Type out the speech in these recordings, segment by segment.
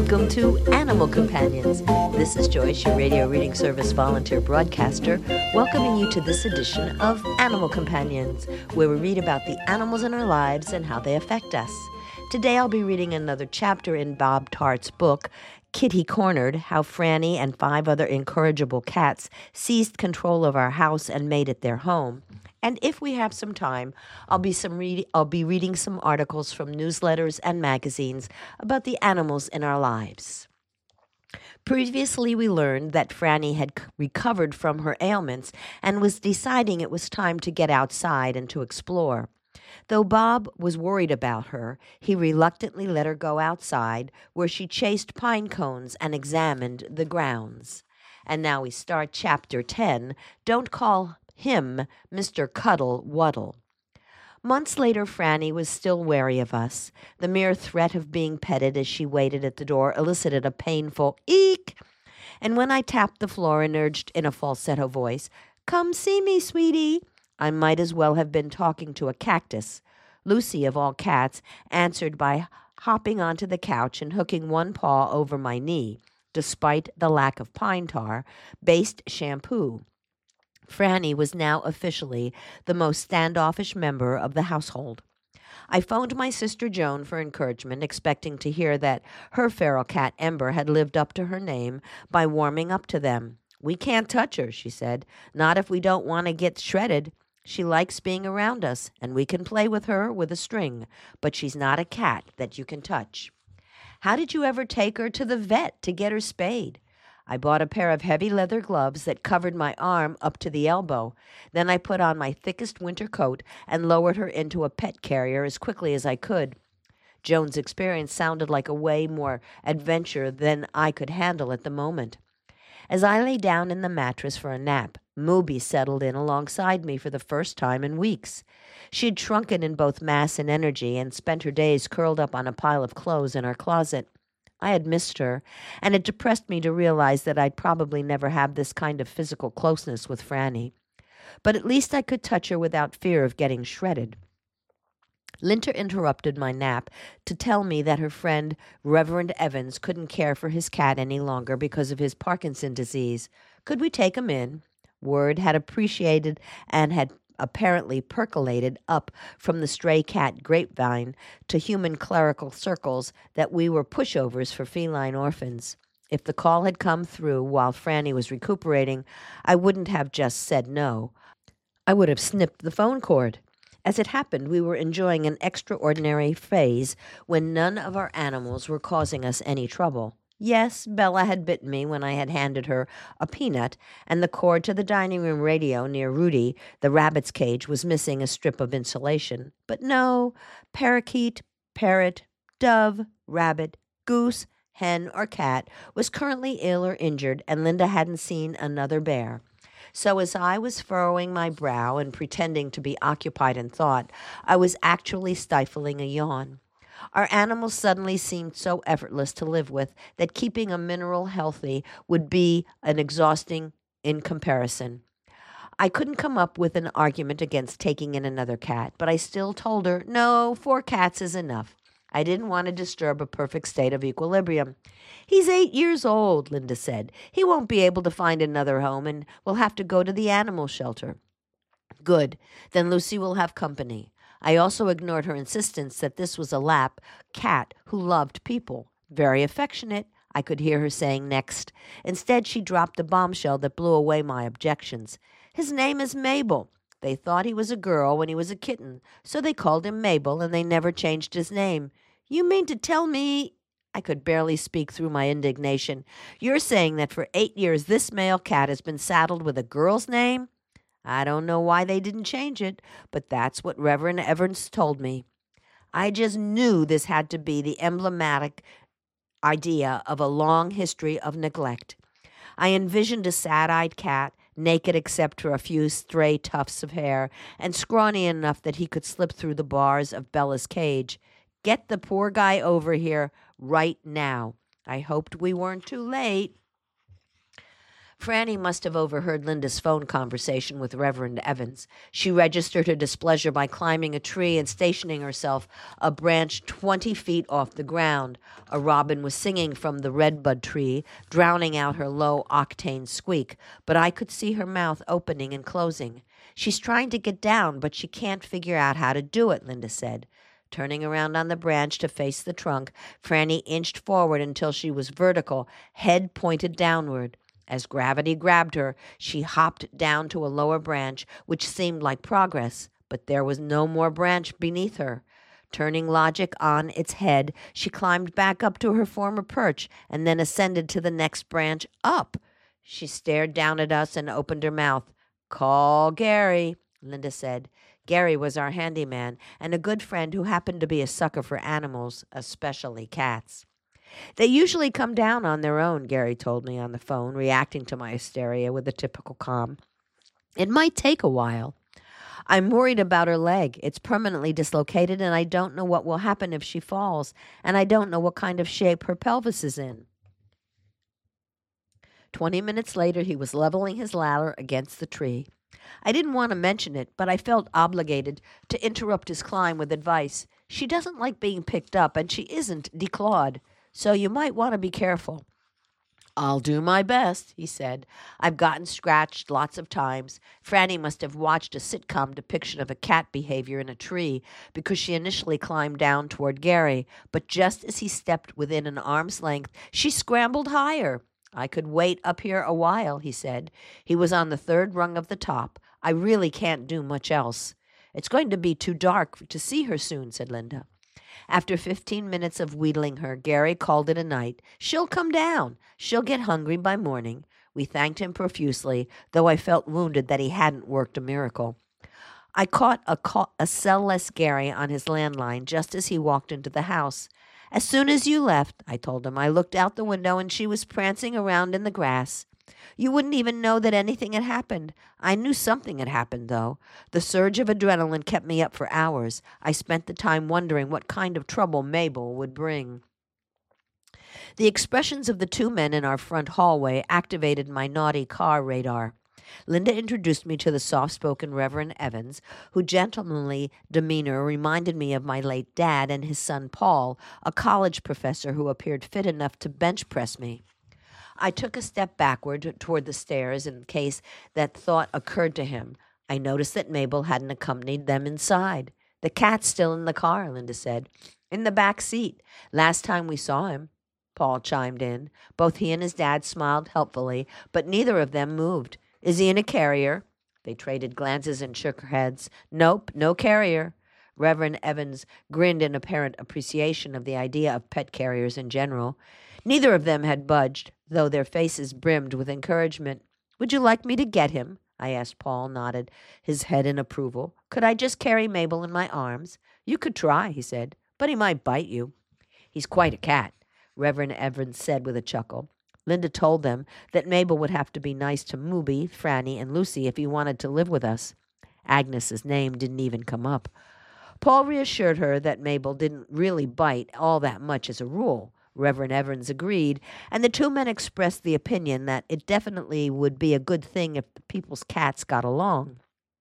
Welcome to Animal Companions. This is Joyce, your radio reading service volunteer broadcaster, welcoming you to this edition of Animal Companions, where we read about the animals in our lives and how they affect us. Today I'll be reading another chapter in Bob Tart's book, Kitty Cornered, How Franny and 5 other incorrigible cats seized control of our house and made it their home. And if we have some time, I'll be reading some articles from newsletters and magazines about the animals in our lives. Previously, we learned that Franny had recovered from her ailments and was deciding it was time to get outside and to explore. Though Bob was worried about her, he reluctantly let her go outside, where she chased pine cones and examined the grounds. And now we start Chapter 10, Don't Call Him Mr. Cuddle Wuddle. Months later, Franny was still wary of us. The mere threat of being petted as she waited at the door elicited a painful eek. And when I tapped the floor and urged in a falsetto voice, "Come see me, sweetie," I might as well have been talking to a cactus. Lucy, of all cats, answered by hopping onto the couch and hooking one paw over my knee, despite the lack of pine tar, based shampoo. Franny was now officially the most standoffish member of the household. I phoned my sister Joan for encouragement, expecting to hear that her feral cat Ember had lived up to her name by warming up to them. "We can't touch her," she said, "not if we don't want to get shredded. She likes being around us, and we can play with her with a string, but she's not a cat that you can touch." "How did you ever take her to the vet to get her spayed?" "I bought a pair of heavy leather gloves that covered my arm up to the elbow. Then I put on my thickest winter coat and lowered her into a pet carrier as quickly as I could." Joan's experience sounded like a way more adventure than I could handle at the moment. As I lay down in the mattress for a nap, Mooby settled in alongside me for the first time in weeks. She had shrunken in both mass and energy and spent her days curled up on a pile of clothes in our closet. I had missed her, and it depressed me to realize that I'd probably never have this kind of physical closeness with Franny. But at least I could touch her without fear of getting shredded. Linter interrupted my nap to tell me that her friend, Reverend Evans, couldn't care for his cat any longer because of his Parkinson's disease. Could we take him in? Word had appreciated and had apparently percolated up from the stray cat grapevine to human clerical circles that we were pushovers for feline orphans. If the call had come through while Franny was recuperating, I wouldn't have just said no. I would have snipped the phone cord. As it happened, we were enjoying an extraordinary phase when none of our animals were causing us any trouble. Yes, Bella had bitten me when I had handed her a peanut, and the cord to the dining room radio near Rudy, the rabbit's cage, was missing a strip of insulation. But no, parakeet, parrot, dove, rabbit, goose, hen, or cat was currently ill or injured, and Linda hadn't seen another bear. So as I was furrowing my brow and pretending to be occupied in thought, I was actually stifling a yawn. Our animals suddenly seemed so effortless to live with that keeping a mineral healthy would be an exhausting in comparison. I couldn't come up with an argument against taking in another cat, but I still told her, no, 4 cats is enough. I didn't want to disturb a perfect state of equilibrium. "He's 8 years old," Linda said. "He won't be able to find another home, and we'll have to go to the animal shelter." "Good. Then Lucy will have company." I also ignored her insistence that this was a lap cat who loved people. "Very affectionate," I could hear her saying next. Instead, she dropped a bombshell that blew away my objections. "His name is Mabel. They thought he was a girl when he was a kitten, so they called him Mabel, and they never changed his name." "You mean to tell me—" I could barely speak through my indignation. "You're saying that for 8 years this male cat has been saddled with a girl's name?" "I don't know why they didn't change it, but that's what Reverend Evans told me." I just knew this had to be the emblematic idea of a long history of neglect. I envisioned a sad-eyed cat, naked except for a few stray tufts of hair, and scrawny enough that he could slip through the bars of Bella's cage. "Get the poor guy over here right now." I hoped we weren't too late. Franny must have overheard Linda's phone conversation with Reverend Evans. She registered her displeasure by climbing a tree and stationing herself a branch 20 feet off the ground. A robin was singing from the redbud tree, drowning out her low-octane squeak, but I could see her mouth opening and closing. She's trying to get down, but she can't figure out how to do it, Linda said. Turning around on the branch to face the trunk, Franny inched forward until she was vertical, head pointed downward. As gravity grabbed her, she hopped down to a lower branch, which seemed like progress, but there was no more branch beneath her. Turning logic on its head, she climbed back up to her former perch and then ascended to the next branch up. She stared down at us and opened her mouth. "Call Gary," Linda said. Gary was our handyman and a good friend who happened to be a sucker for animals, especially cats. "They usually come down on their own," Gary told me on the phone, reacting to my hysteria with a typical calm. "It might take a while. I'm worried about her leg. It's permanently dislocated, and I don't know what will happen if she falls, and I don't know what kind of shape her pelvis is in." 20 minutes later, he was leveling his ladder against the tree. I didn't want to mention it, but I felt obligated to interrupt his climb with advice. "She doesn't like being picked up, and she isn't declawed, so you might want to be careful." "I'll do my best," he said. "I've gotten scratched lots of times." Franny must have watched a sitcom depiction of a cat behavior in a tree because she initially climbed down toward Gary, but just as he stepped within an arm's length, she scrambled higher. "I could wait up here a while," he said. He was on the third rung of the top. "I really can't do much else." "It's going to be too dark to see her soon," said Linda. After 15 minutes of wheedling her, Gary called it a night. "She'll come down. She'll get hungry by morning." We thanked him profusely, though I felt wounded that he hadn't worked a miracle. I caught a cell-less Gary on his landline just as he walked into the house. "As soon as you left," I told him, "I looked out the window and she was prancing around in the grass. You wouldn't even know that anything had happened. I knew something had happened, though. The surge of adrenaline kept me up for hours. I spent the time wondering what kind of trouble Mabel would bring." The expressions of the two men in our front hallway activated my naughty car radar. Linda introduced me to the soft-spoken Reverend Evans, whose gentlemanly demeanor reminded me of my late dad and his son Paul, a college professor who appeared fit enough to bench press me. I took a step backward toward the stairs in case that thought occurred to him. I noticed that Mabel hadn't accompanied them inside. "The cat's still in the car," Linda said. "In the back seat. Last time we saw him," Paul chimed in. Both he and his dad smiled helpfully, but neither of them moved. "Is he in a carrier?" They traded glances and shook heads. "Nope, no carrier." Reverend Evans grinned in apparent appreciation of the idea of pet carriers in general. Neither of them had budged, though their faces brimmed with encouragement. "Would you like me to get him?" I asked. Paul nodded his head in approval. "Could I just carry Mabel in my arms?" "You could try," he said, "but he might bite you." "He's quite a cat," Reverend Evans said with a chuckle. Linda told them that Mabel would have to be nice to Mooby, Franny, and Lucy if he wanted to live with us. Agnes's name didn't even come up. Paul reassured her that Mabel didn't really bite all that much as a rule. Reverend Evans agreed, and the two men expressed the opinion that it definitely would be a good thing if the people's cats got along.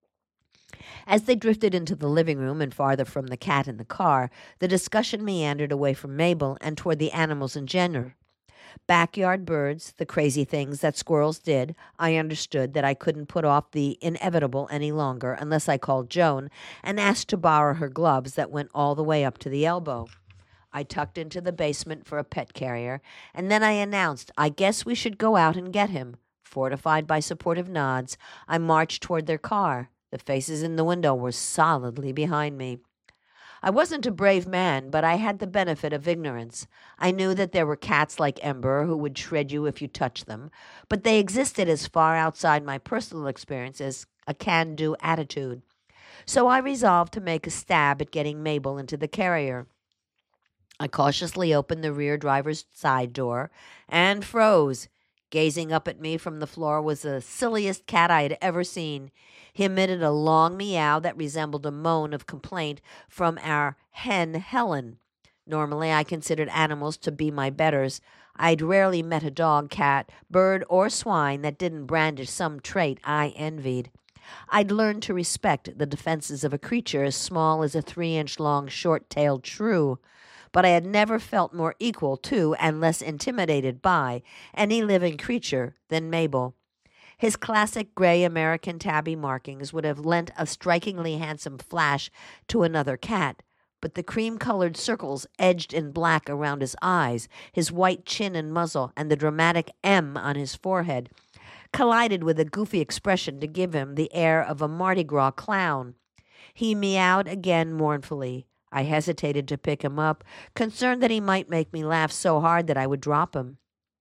As they drifted into the living room and farther from the cat in the car, the discussion meandered away from Mabel and toward the animals in general. Backyard birds, the crazy things that squirrels did. I understood that I couldn't put off the inevitable any longer unless I called Joan and asked to borrow her gloves that went all the way up to the elbow. I tucked into the basement for a pet carrier, and then I announced, "I guess we should go out and get him." Fortified by supportive nods, I marched toward their car. The faces in the window were solidly behind me. I wasn't a brave man, but I had the benefit of ignorance. I knew that there were cats like Ember who would shred you if you touched them, but they existed as far outside my personal experience as a can-do attitude. So I resolved to make a stab at getting Mabel into the carrier. I cautiously opened the rear driver's side door and froze. Gazing up at me from the floor was the silliest cat I had ever seen. He emitted a long meow that resembled a moan of complaint from our hen, Helen. Normally, I considered animals to be my betters. I'd rarely met a dog, cat, bird, or swine that didn't brandish some trait I envied. I'd learned to respect the defenses of a creature as small as a 3-inch long short-tailed shrew, but I had never felt more equal to and less intimidated by any living creature than Mabel. His classic gray American tabby markings would have lent a strikingly handsome flash to another cat, but the cream-colored circles edged in black around his eyes, his white chin and muzzle, and the dramatic M on his forehead collided with a goofy expression to give him the air of a Mardi Gras clown. He meowed again mournfully. I hesitated to pick him up, concerned that he might make me laugh so hard that I would drop him.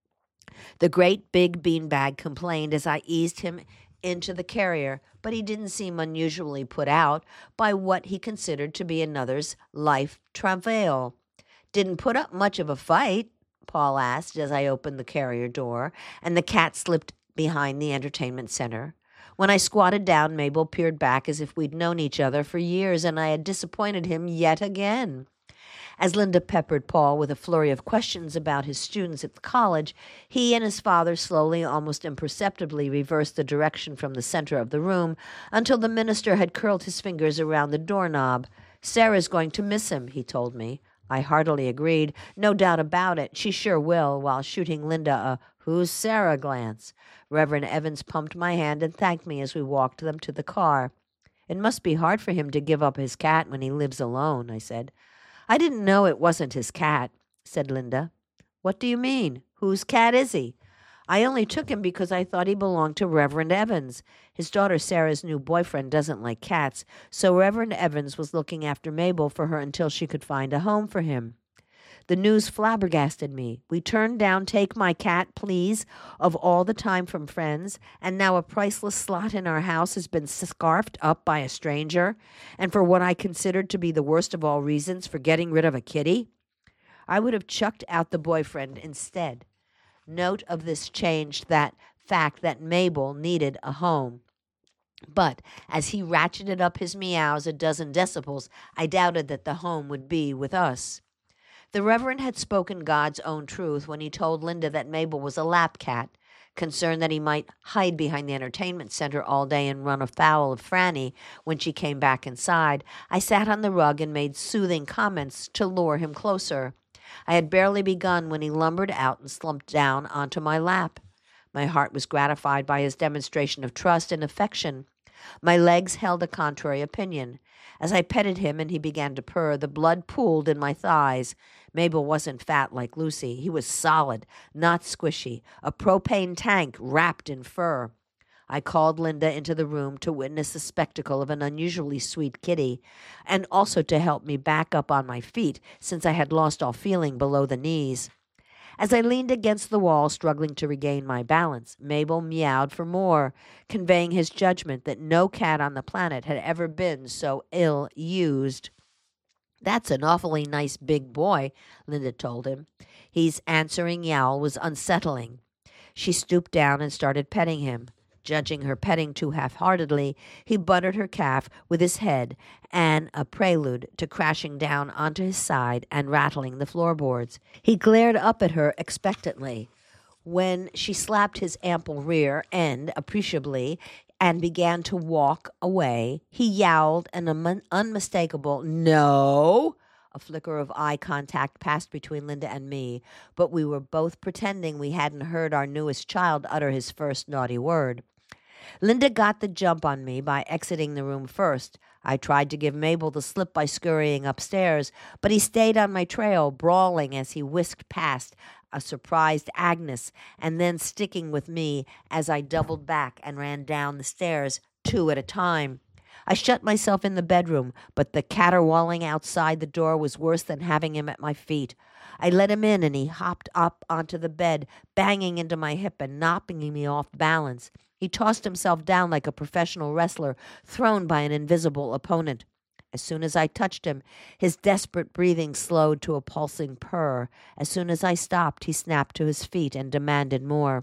The great big beanbag complained as I eased him into the carrier, but he didn't seem unusually put out by what he considered to be another's life travail. "Didn't put up much of a fight?" Paul asked as I opened the carrier door, and the cat slipped behind the entertainment center. When I squatted down, Mabel peered back as if we'd known each other for years and I had disappointed him yet again. As Linda peppered Paul with a flurry of questions about his students at the college, he and his father slowly, almost imperceptibly, reversed the direction from the center of the room until the minister had curled his fingers around the doorknob. "Sarah's going to miss him," he told me. I heartily agreed. "No doubt about it. She sure will," while shooting Linda a "Who's Sarah?" glance. Reverend Evans pumped my hand and thanked me as we walked them to the car. "It must be hard for him to give up his cat when he lives alone," I said. "I didn't know it wasn't his cat," said Linda. "What do you mean? Whose cat is he?" "I only took him because I thought he belonged to Reverend Evans. His daughter Sarah's new boyfriend doesn't like cats, so Reverend Evans was looking after Mabel for her until she could find a home for him." The news flabbergasted me. We turned down "Take My Cat, Please" of all the time from friends, and now a priceless slot in our house has been scarfed up by a stranger, and for what I considered to be the worst of all reasons for getting rid of a kitty. I would have chucked out the boyfriend instead. Note of this changed that fact that Mabel needed a home. But as he ratcheted up his meows a dozen decibels, I doubted that the home would be with us. The Reverend had spoken God's own truth when he told Linda that Mabel was a lap cat. Concerned that he might hide behind the entertainment center all day and run afoul of Franny when she came back inside, I sat on the rug and made soothing comments to lure him closer. I had barely begun when he lumbered out and slumped down onto my lap. My heart was gratified by his demonstration of trust and affection. My legs held a contrary opinion. As I petted him and he began to purr, the blood pooled in my thighs. Mabel wasn't fat like Lucy. He was solid, not squishy, a propane tank wrapped in fur. I called Linda into the room to witness the spectacle of an unusually sweet kitty, and also to help me back up on my feet, since I had lost all feeling below the knees. As I leaned against the wall, struggling to regain my balance, Mabel meowed for more, conveying his judgment that no cat on the planet had ever been so ill-used. "That's an awfully nice big boy," Linda told him. His answering yowl was unsettling. She stooped down and started petting him. Judging her petting too half-heartedly, he buttered her calf with his head, and a prelude to crashing down onto his side and rattling the floorboards. He glared up at her expectantly. When she slapped his ample rear end appreciably and began to walk away, he yowled an unmistakable "No." A flicker of eye contact passed between Linda and me, but we were both pretending we hadn't heard our newest child utter his first naughty word. Linda got the jump on me by exiting the room first. I tried to give Mabel the slip by scurrying upstairs, but he stayed on my trail, brawling as he whisked past a surprised Agnes, and then sticking with me as I doubled back and ran down the stairs, 2 at a time. I shut myself in the bedroom, but the caterwauling outside the door was worse than having him at my feet. I let him in, and he hopped up onto the bed, banging into my hip and knocking me off balance. He tossed himself down like a professional wrestler thrown by an invisible opponent. As soon as I touched him, his desperate breathing slowed to a pulsing purr. As soon as I stopped, he snapped to his feet and demanded more.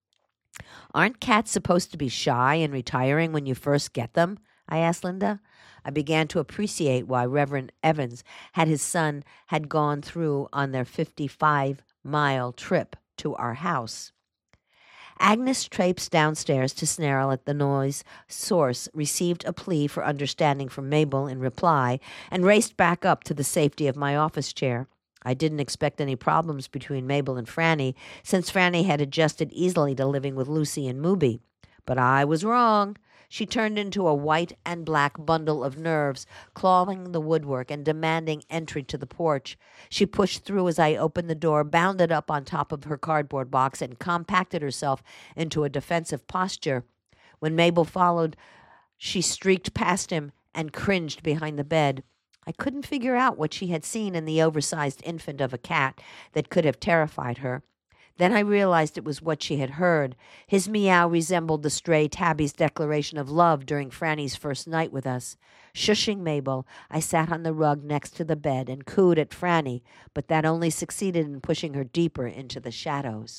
"Aren't cats supposed to be shy and retiring when you first get them?" I asked Linda. I began to appreciate why Reverend Evans his son had gone through on their 55-mile trip to our house. Agnes traipsed downstairs to snarl at the noise source, received a plea for understanding from Mabel in reply, and raced back up to the safety of my office chair. I didn't expect any problems between Mabel and Franny, since Franny had adjusted easily to living with Lucy and Mooby. But I was wrong. She turned into a white and black bundle of nerves, clawing the woodwork and demanding entry to the porch. She pushed through as I opened the door, bounded up on top of her cardboard box, and compacted herself into a defensive posture. When Mabel followed, she streaked past him and cringed behind the bed. I couldn't figure out what she had seen in the oversized infant of a cat that could have terrified her. Then I realized it was what she had heard. His meow resembled the stray tabby's declaration of love during Franny's first night with us. Shushing Mabel, I sat on the rug next to the bed and cooed at Franny, but that only succeeded in pushing her deeper into the shadows.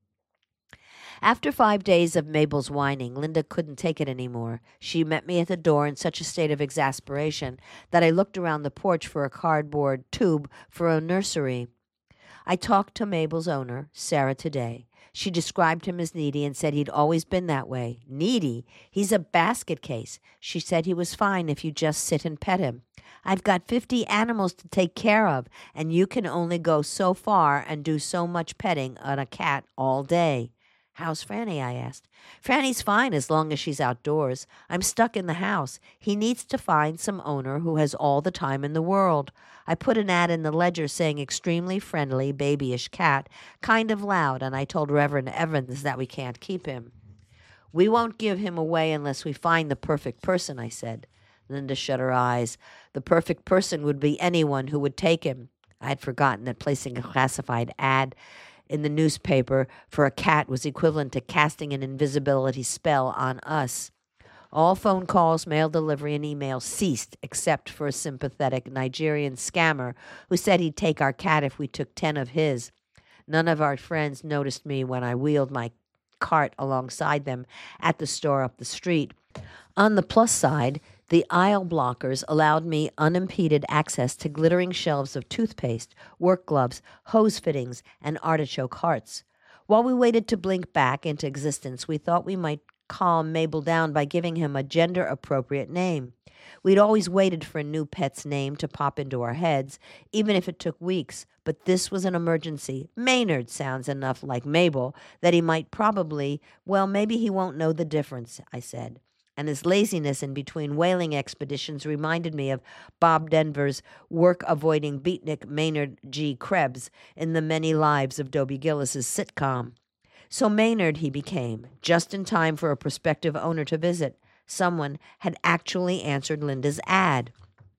After 5 days of Mabel's whining, Linda couldn't take it anymore. She met me at the door in such a state of exasperation that I looked around the porch for a cardboard tube for a nursery. I talked to Mabel's owner, Sarah, today. She described him as needy and said he'd always been that way. Needy? He's a basket case. She said he was fine if you just sit and pet him. I've got 50 animals to take care of, and you can only go so far and do so much petting on a cat all day. How's Franny? I asked. Franny's fine as long as she's outdoors. I'm stuck in the house. He needs to find some owner who has all the time in the world. I put an ad in the Ledger saying extremely friendly, babyish cat, kind of loud, and I told Reverend Evans that we can't keep him. We won't give him away unless we find the perfect person, I said. Linda shut her eyes. The perfect person would be anyone who would take him. I had forgotten that placing a classified ad in the newspaper for a cat was equivalent to casting an invisibility spell on us. All phone calls, mail delivery, and email ceased except for a sympathetic Nigerian scammer who said he'd take our cat if we took 10 of his. None of our friends noticed me when I wheeled my cart alongside them at the store up the street. On the plus side, the aisle blockers allowed me unimpeded access to glittering shelves of toothpaste, work gloves, hose fittings, and artichoke hearts. While we waited to blink back into existence, we thought we might calm Mabel down by giving him a gender-appropriate name. We'd always waited for a new pet's name to pop into our heads, even if it took weeks, but this was an emergency. Maynard sounds enough like Mabel that he might probably, maybe he won't know the difference, I said. And his laziness in between whaling expeditions reminded me of Bob Denver's work-avoiding beatnik Maynard G. Krebs in The Many Lives of Dobie Gillis's sitcom. So Maynard he became, just in time for a prospective owner to visit. Someone had actually answered Linda's ad.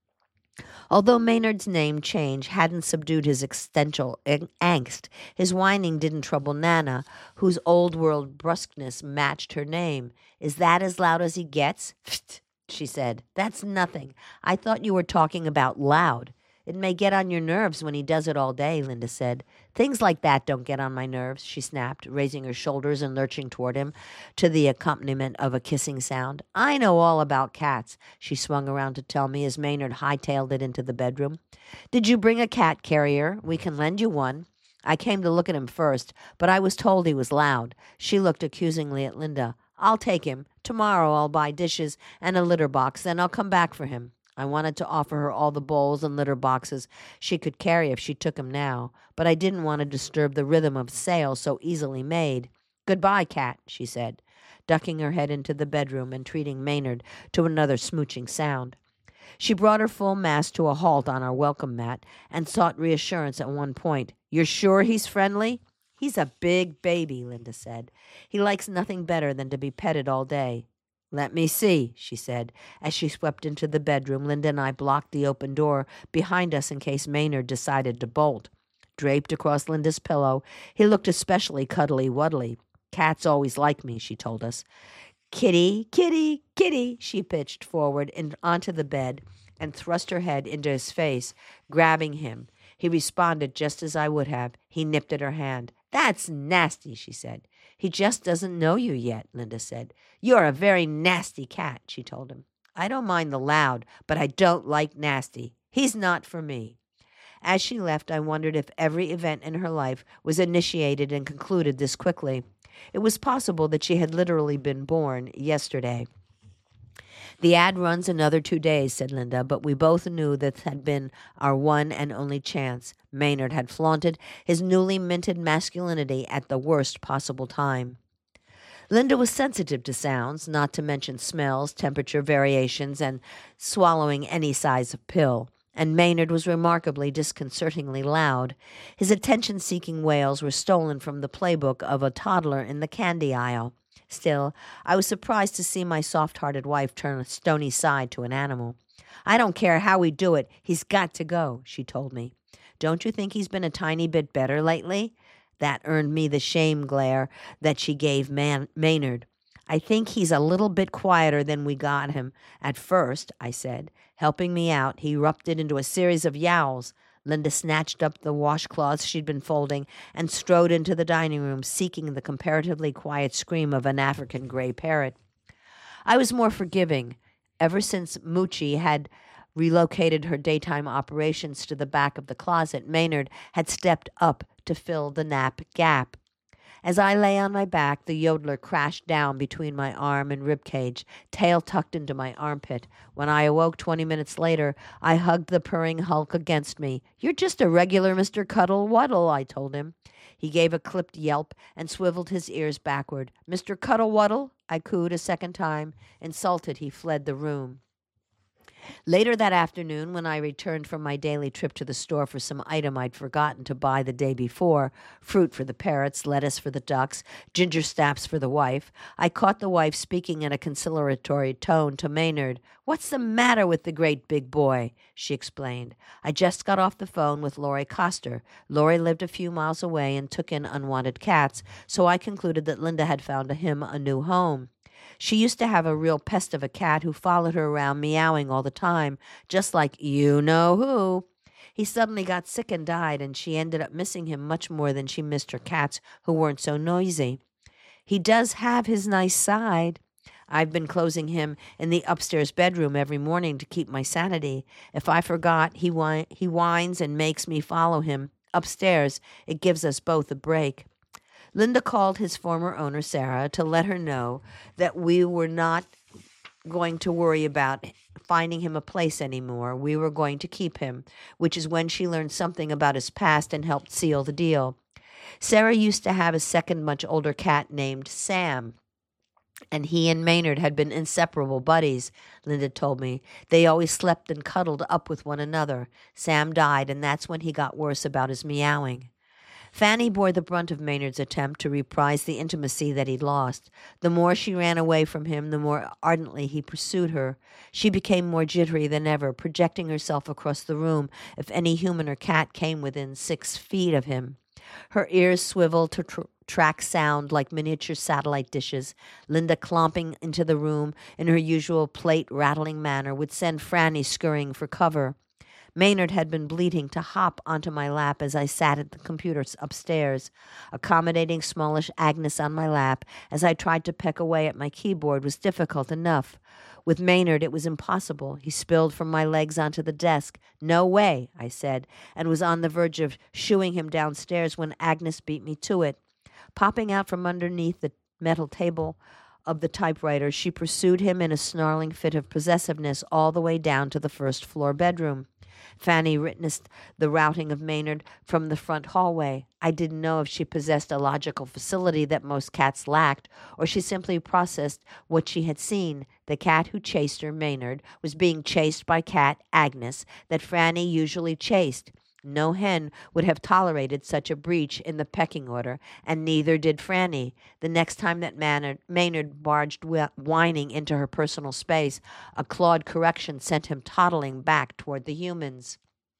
Although Maynard's name change hadn't subdued his existential angst, his whining didn't trouble Nana, whose old-world brusqueness matched her name. Is that as loud as he gets? Pfft, she said. That's nothing. I thought you were talking about loud. It may get on your nerves when he does it all day, Linda said. Things like that don't get on my nerves, she snapped, raising her shoulders and lurching toward him to the accompaniment of a kissing sound. I know all about cats, she swung around to tell me as Maynard hightailed it into the bedroom. Did you bring a cat carrier? We can lend you one. I came to look at him first, but I was told he was loud. She looked accusingly at Linda. I'll take him. Tomorrow I'll buy dishes and a litter box, then I'll come back for him. I wanted to offer her all the bowls and litter boxes she could carry if she took him now, but I didn't want to disturb the rhythm of sale so easily made. Goodbye, cat, she said, ducking her head into the bedroom and treating Maynard to another smooching sound. She brought her full mass to a halt on our welcome mat and sought reassurance at one point. You're sure he's friendly? He's a big baby, Linda said. He likes nothing better than to be petted all day. Let me see, she said. As she swept into the bedroom, Linda and I blocked the open door behind us in case Maynard decided to bolt. Draped across Linda's pillow, he looked especially cuddly-wuddly. Cats always like me, she told us. Kitty, kitty, kitty, she pitched forward onto the bed and thrust her head into his face, grabbing him. He responded just as I would have. He nipped at her hand. That's nasty, she said. He just doesn't know you yet, Linda said. You're a very nasty cat, she told him. I don't mind the loud, but I don't like nasty. He's not for me. As she left, I wondered if every event in her life was initiated and concluded this quickly. It was possible that she had literally been born yesterday. The ad runs another 2 days, said Linda, but we both knew this had been our one and only chance. Maynard had flaunted his newly minted masculinity at the worst possible time. Linda was sensitive to sounds, not to mention smells, temperature variations, and swallowing any size of pill. And Maynard was remarkably disconcertingly loud. His attention-seeking wails were stolen from the playbook of a toddler in the candy aisle. Still, I was surprised to see my soft-hearted wife turn a stony side to an animal. I don't care how we do it, he's got to go, she told me. Don't you think he's been a tiny bit better lately? That earned me the shame glare that she gave Maynard. I think he's a little bit quieter than we got him at first, I said. Helping me out, he erupted into a series of yowls. Linda snatched up the washcloths she'd been folding and strode into the dining room, seeking the comparatively quiet scream of an African gray parrot. I was more forgiving. Ever since Moochie had relocated her daytime operations to the back of the closet, Maynard had stepped up to fill the nap gap. As I lay on my back, the yodeler crashed down between my arm and ribcage, tail tucked into my armpit. When I awoke 20 minutes later, I hugged the purring hulk against me. You're just a regular Mr. Cuddle-Wuddle, I told him. He gave a clipped yelp and swiveled his ears backward. Mr. Cuddle-Wuddle, I cooed a second time. Insulted, he fled the room. Later that afternoon, when I returned from my daily trip to the store for some item I'd forgotten to buy the day before, fruit for the parrots, lettuce for the ducks, ginger snaps for the wife, I caught the wife speaking in a conciliatory tone to Maynard. What's the matter with the great big boy? She explained. I just got off the phone with Laurie Coster. Laurie lived a few miles away and took in unwanted cats, so I concluded that Linda had found him a new home. She used to have a real pest of a cat who followed her around meowing all the time, just like you-know-who. He suddenly got sick and died, and she ended up missing him much more than she missed her cats who weren't so noisy. He does have his nice side. I've been closing him in the upstairs bedroom every morning to keep my sanity. If I forgot, he whines and makes me follow him. Upstairs, it gives us both a break. Linda called his former owner, Sarah, to let her know that we were not going to worry about finding him a place anymore. We were going to keep him, which is when she learned something about his past and helped seal the deal. Sarah used to have a second, much older cat named Sam, and he and Maynard had been inseparable buddies, Linda told me. They always slept and cuddled up with one another. Sam died, and that's when he got worse about his meowing. Fanny bore the brunt of Maynard's attempt to reprise the intimacy that he'd lost. The more she ran away from him, the more ardently he pursued her. She became more jittery than ever, projecting herself across the room if any human or cat came within 6 feet of him. Her ears swiveled to track sound like miniature satellite dishes. Linda, clomping into the room in her usual plate-rattling manner, would send Franny scurrying for cover. Maynard had been bleating to hop onto my lap as I sat at the computer upstairs. Accommodating smallish Agnes on my lap as I tried to peck away at my keyboard was difficult enough. With Maynard, it was impossible. He spilled from my legs onto the desk. No way, I said, and was on the verge of shooing him downstairs when Agnes beat me to it. Popping out from underneath the metal table of the typewriter, she pursued him in a snarling fit of possessiveness all the way down to the first-floor bedroom. Fanny witnessed the routing of Maynard from the front hallway. I didn't know if she possessed a logical facility that most cats lacked, or she simply processed what she had seen. The cat who chased her, Maynard, was being chased by cat Agnes, that Fanny usually chased. No hen would have tolerated such a breach in the pecking order, and neither did Franny. The next time that Maynard barged whining into her personal space, a clawed correction sent him toddling back toward the humans.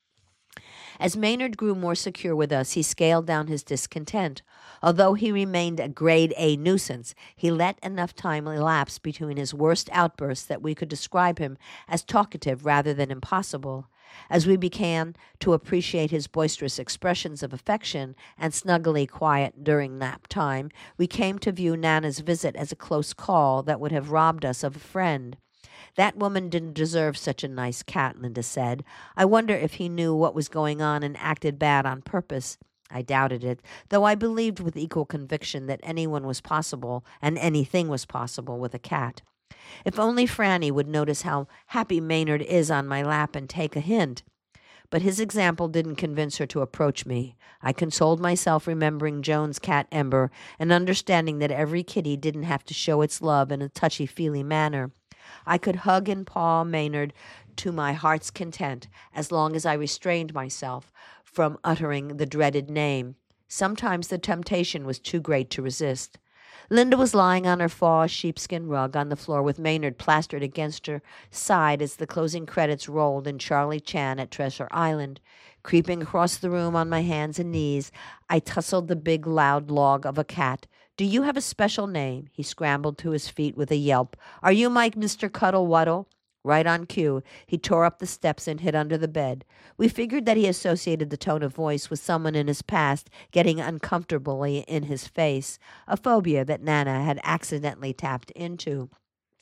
As Maynard grew more secure with us, he scaled down his discontent. Although he remained a grade A nuisance, he let enough time elapse between his worst outbursts that we could describe him as talkative rather than impossible. As we began to appreciate his boisterous expressions of affection and snuggly quiet during nap time, we came to view Nana's visit as a close call that would have robbed us of a friend. That woman didn't deserve such a nice cat, Linda said. I wonder if he knew what was going on and acted bad on purpose. I doubted it, though I believed with equal conviction that anyone was possible and anything was possible with a cat. If only Franny would notice how happy Maynard is on my lap and take a hint. But his example didn't convince her to approach me. I consoled myself remembering Joan's cat Ember and understanding that every kitty didn't have to show its love in a touchy-feely manner. I could hug and paw Maynard to my heart's content as long as I restrained myself from uttering the dreaded name. Sometimes the temptation was too great to resist. Linda was lying on her faux sheepskin rug on the floor with Maynard plastered against her side as the closing credits rolled in Charlie Chan at Treasure Island. Creeping across the room on my hands and knees, I tussled the big loud log of a cat. Do you have a special name? He scrambled to his feet with a yelp. Are you my Mr. Cuddle Wuddle? Right on cue, he tore up the steps and hid under the bed. We figured that he associated the tone of voice with someone in his past getting uncomfortably in his face, a phobia that Nana had accidentally tapped into.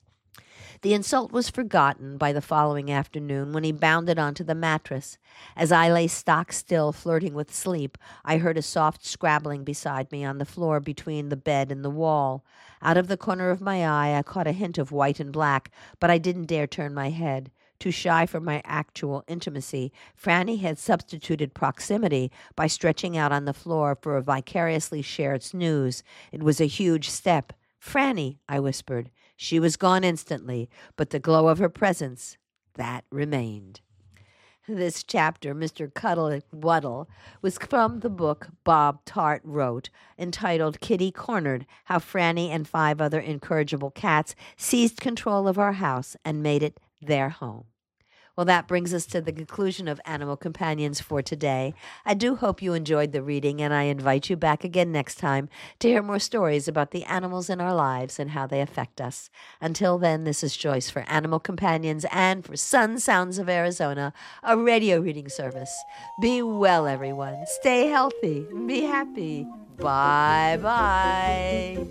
The insult was forgotten by the following afternoon when he bounded onto the mattress. As I lay stock still, flirting with sleep, I heard a soft scrabbling beside me on the floor between the bed and the wall. Out of the corner of my eye, I caught a hint of white and black, but I didn't dare turn my head. Too shy for my actual intimacy, Franny had substituted proximity by stretching out on the floor for a vicariously shared snooze. It was a huge step. Franny, I whispered. She was gone instantly, but the glow of her presence, that remained. This chapter, Mr. Cuddle Wuddle, was from the book Bob Tart wrote, entitled Kitty Cornered, How Franny and 5 Other Incorrigible Cats Seized Control of Our House and Made It Their Home. Well, that brings us to the conclusion of Animal Companions for today. I do hope you enjoyed the reading, and I invite you back again next time to hear more stories about the animals in our lives and how they affect us. Until then, this is Joyce for Animal Companions and for Sun Sounds of Arizona, a radio reading service. Be well, everyone. Stay healthy. Be happy. Bye-bye.